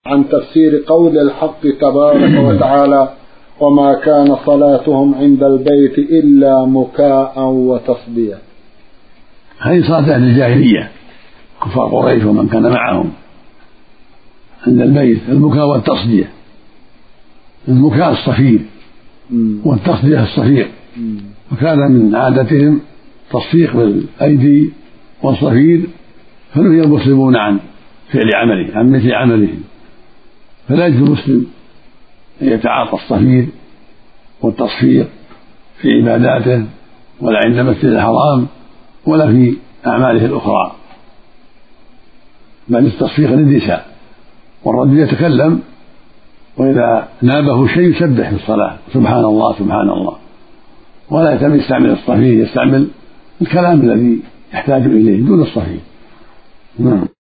عن تفسير قول الحق تبارك وتعالى: وما كان صلاتهم عند البيت إلا مكاء وتصدية. هذه صلاة أهل الجاهلية كفار قريش ومن كان معهم عند البيت، المكاء والتصدية. المكاء الصفير والتصدية الصفير، وكان من عادتهم تصفيق بالأيدي والصفير، فنهي المسلمون عن فعل عمله، عن مثل عملهم، فلا يجوز المسلم أن يتعاطى الصفير والتصفيق في عباداته ولا عند المسجد الحرام ولا في أعماله الأخرى، بل التصفيق للنساء. والرجل يتكلم وإذا نابه شيء يسبح في الصلاة سبحان الله سبحان الله، ولا يستعمل الصفير، يستعمل الكلام الذي يحتاج إليه دون الصفير. نعم.